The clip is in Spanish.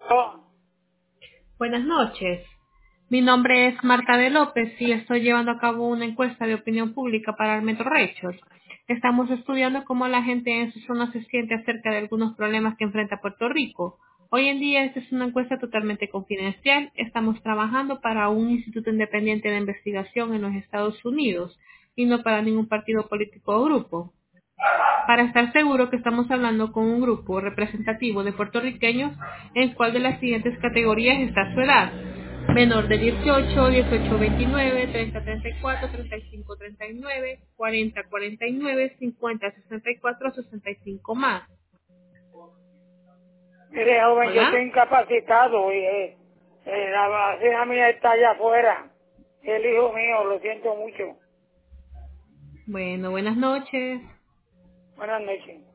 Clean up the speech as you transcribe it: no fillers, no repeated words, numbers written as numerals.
Oh, Buenas noches. Mi nombre es Marta de López y estoy llevando a cabo una encuesta de opinión pública para el Metro Rachel. Estamos estudiando cómo la gente en su zona se siente acerca de algunos problemas que enfrenta Puerto Rico. Hoy en día esta es una encuesta totalmente confidencial. Estamos trabajando para un instituto independiente de investigación en los Estados Unidos y no para ningún partido político o grupo. Para estar seguro que estamos hablando con un grupo representativo de puertorriqueños en cuál de las siguientes categorías está su edad. Menor de 18, 18 29, 30 34, 35 39, 40 49, 50 64, 65 más. mire, joven, yo estoy Hola. incapacitado y la vecina mía está allá afuera. El hijo mío, lo siento mucho. Bueno, buenas noches. Buenas noches.